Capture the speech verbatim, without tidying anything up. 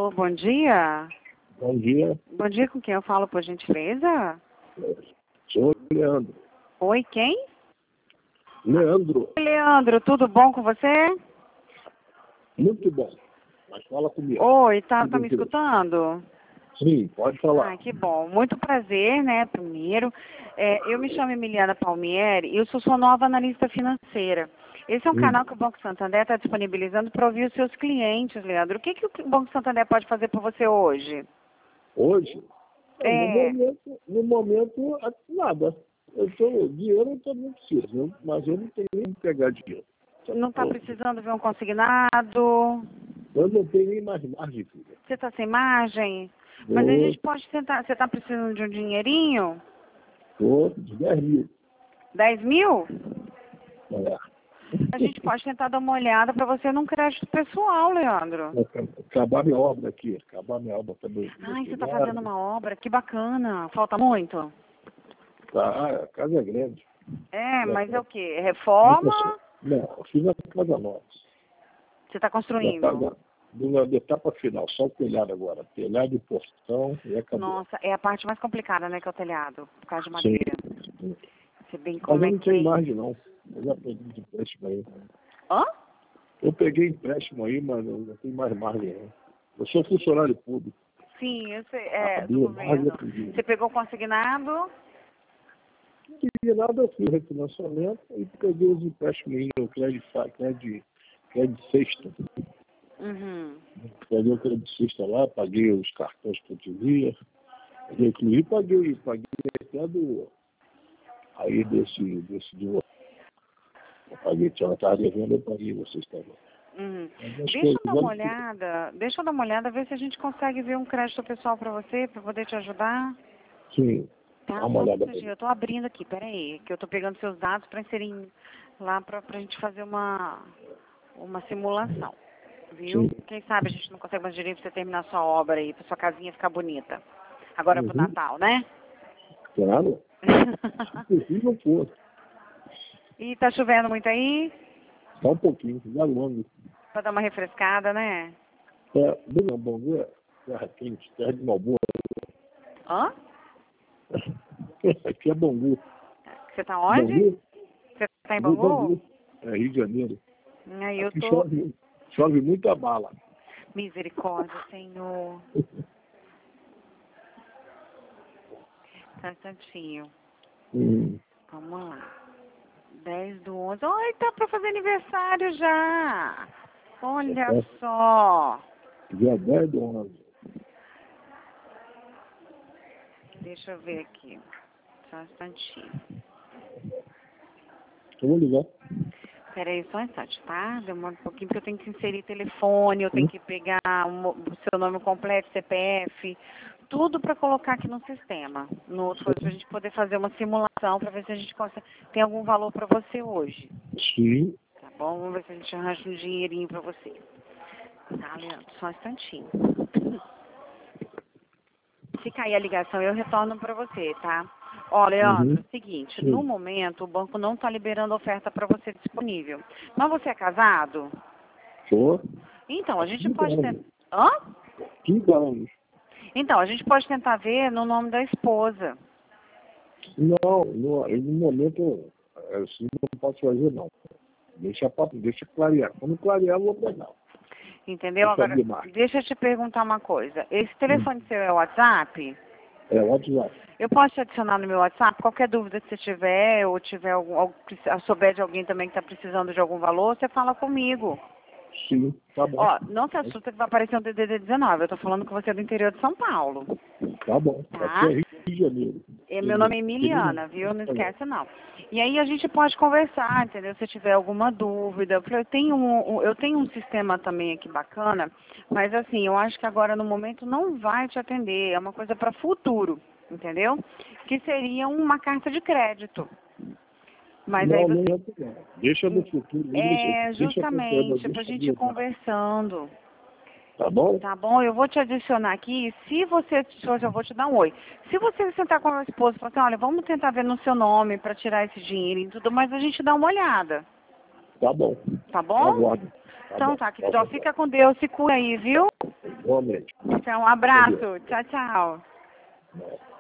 Alô, bom dia. Bom dia. Bom dia, com quem eu falo, por gentileza? Sou Leandro. Oi, quem? Leandro. Oi, Leandro, tudo bom com você? Muito bom. Mas fala comigo. Oi, tá, tá Tudo me bem? escutando? Sim, pode falar. Ah, que bom. Muito prazer, né, primeiro. É, eu me chamo Emiliana Palmieri e eu sou sua nova analista financeira. Esse é um Hum. canal que o Banco Santander está disponibilizando para ouvir os seus clientes, Leandro. O que, que o Banco Santander pode fazer por você hoje? Hoje? No É, momento, no momento, nada. Eu tô, dinheiro eu também preciso, mas eu não tenho nem que pegar dinheiro. não está precisando ver um consignado? Eu não tenho nem mais margem, filha. Você está sem margem? Mas a gente pode tentar. Você está precisando de um dinheirinho? Estou de dez mil. dez mil? É. A gente pode tentar dar uma olhada para você num crédito pessoal, Leandro. Acabar minha obra aqui, acabar minha obra também. Ai, você está fazendo uma obra, que bacana. Falta muito? Tá, a casa é grande. É, mas é o quê? Reforma? Não, eu fiz a casa nova. Você está Da construindo? casa, da da etapa final, só o telhado agora. Telhado e portão e acabou. Nossa, é a parte mais complicada, né, que é o telhado, por causa de Sim. madeira. Você bem Mas como eu é não que... tenho margem, não. Eu já peguei de empréstimo aí. Hã? Eu peguei empréstimo aí, mas eu não tenho mais margem, não. Eu sou funcionário público. Sim, eu sei, é, do Acabou, margem governo. eu pedi. Você pegou consignado? Não pedi nada, eu fiz refinanciamento e peguei os empréstimos aí, o crédito, crédito, crédito sexta. Uhum. Peguei o crédito sexta lá, paguei os cartões que eu devia. Eu, inclusive, paguei, paguei até do... Aí desse, desse de eu paguei, tinha uma tarde devendo, eu paguei vocês também. Uhum. Mas acho Deixa eu que dar eu uma já- olhada, deixa eu dar uma olhada, ver se a gente consegue ver um crédito pessoal para você, para poder te ajudar. Sim, Tá, dá uma só um olhada pra minutinho, mim. eu tô abrindo aqui, peraí, que eu tô pegando seus dados para inserir lá para a gente fazer uma, uma simulação, viu? Sim. Quem sabe a gente não consegue mais direito pra você terminar sua obra aí, pra sua casinha ficar bonita. Agora pro Uhum. Natal, né? Claro. Se não for, E tá chovendo muito aí? só um pouquinho, já longo. Pra dar uma refrescada, né? É, bem na Bangu, é terra quente, terra de Malboa. Hã? Aqui é Bangu. Você tá onde? Bangu? Você tá em Bangu, Bangu? Bangu. É Rio de Janeiro. Aí eu Aqui tô... chove, chove muita bala. Misericórdia, Senhor. Tá um instantinho. Hum. Vamos lá. dez do onze. Ai, tá pra fazer aniversário já. Olha É. só. Dia dez do onze. Deixa eu ver aqui. Só um instantinho. Eu vou ligar. Peraí, só um instante, tá? Demora um pouquinho, porque eu tenho que inserir telefone, eu tenho que pegar o o seu nome completo, C P F, tudo para colocar aqui no sistema. No outro coisa, pra gente poder fazer uma simulação para ver se a gente consegue. Tem algum valor para você hoje. Sim. Tá bom? Vamos ver se a gente arranja um dinheirinho para você. Tá, Leandro? Só um instantinho. Se cair a ligação, eu retorno para você, tá? Ó, Leandro, Uhum. é o seguinte, Sim. no momento o banco não está liberando oferta para você disponível. Mas você é casado? Sou. Então, a gente Cinco pode tentar... anos. Hã? Cinco anos. Então, a gente pode tentar ver no nome da esposa. Não, no, no momento, assim, não posso fazer, não. Deixa, pra- deixa clarear. Quando clarear, eu vou pegar. Entendeu? Deixa Agora, abrir mais. deixa eu te perguntar uma coisa. Esse Hum. telefone seu é o WhatsApp? É, WhatsApp. Eu posso te adicionar no meu WhatsApp? Qualquer dúvida que você tiver, ou tiver algum, algum souber de alguém também que está precisando de algum valor, você fala comigo. Sim, tá bom. Ó, não se assusta que vai aparecer um D D D dezenove. Eu tô falando que você é do interior de São Paulo. Tá bom. Tá? Aqui é Rio de Janeiro. E meu nome é Emiliana, viu? Não esquece não. E aí a gente pode conversar, entendeu? Se tiver alguma dúvida. Eu falei, eu tenho um, um- eu tenho um sistema também aqui bacana, mas assim, eu acho que agora no momento não vai te atender. É uma coisa para futuro, entendeu? Que seria uma carta de crédito. Mas aí Não, você... não é não. Deixa no futuro. É, Deixa, deixa acompanhando, justamente, pra deixa gente ir avisar. conversando. Tá bom? Tá bom? Eu vou te adicionar aqui. Se você, hoje eu vou te dar um oi. Se você sentar com a minha esposa e falar assim, olha, vamos tentar ver no seu nome para tirar esse dinheiro e tudo, mas a gente dá uma olhada. Tá bom. Tá bom? Aguardo. Tá Então bom. tá, querido. Ó, Pode fica com Deus, se cura aí, viu? Igualmente. Então, um abraço. Tchau, tchau. Não.